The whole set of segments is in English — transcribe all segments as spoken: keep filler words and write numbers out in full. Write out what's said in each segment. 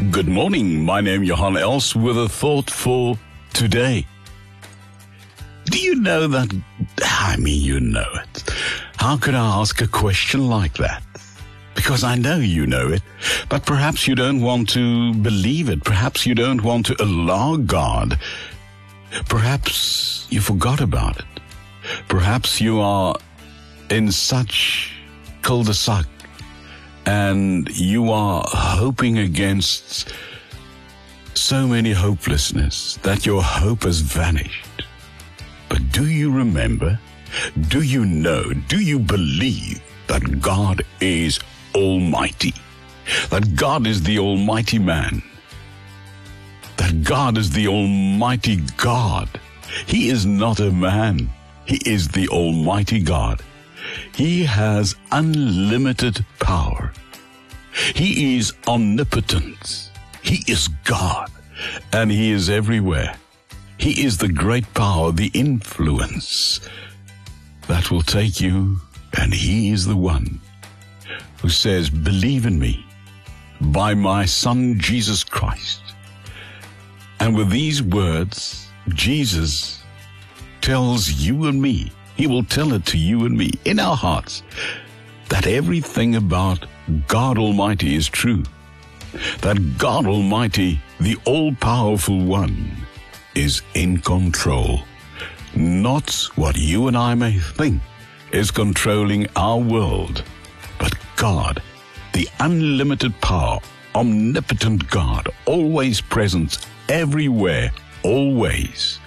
Good morning, my name is Johan Els with a thought for today. Do you know that? I mean, you know it. How could I ask a question like that? Because I know you know it, but perhaps you don't want to believe it. Perhaps you don't want to allow God. Perhaps you forgot about it. Perhaps you are in such cul-de-sac and you are hoping against so many hopelessness that your hope has vanished. But do you remember? Do you know? Do you believe that God is Almighty? That God is the Almighty Man? That God is the Almighty God? He is not a man. He is the Almighty God. He has unlimited power. He is omnipotent. He is God, and He is everywhere. He is the great power, the influence that will take you, and He is the one who says, believe in me by my Son, Jesus Christ. And with these words, Jesus tells you and me, He will tell it to you and me in our hearts, that everything about God Almighty is true. That God Almighty, the all-powerful one, is in control. Not what you and I may think is controlling our world, but God, the unlimited power, omnipotent God, always present, everywhere, always.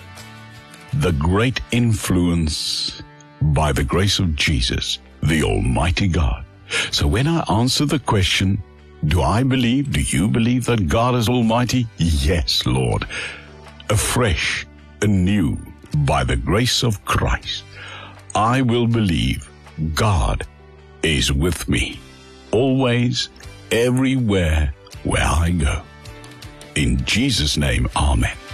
The great influence by the grace of Jesus, the Almighty God. So when I answer the question, do I believe, do you believe that God is Almighty? Yes, Lord. Afresh, anew, by the grace of Christ, I will believe God is with me, always, everywhere where I go. In Jesus' name, amen.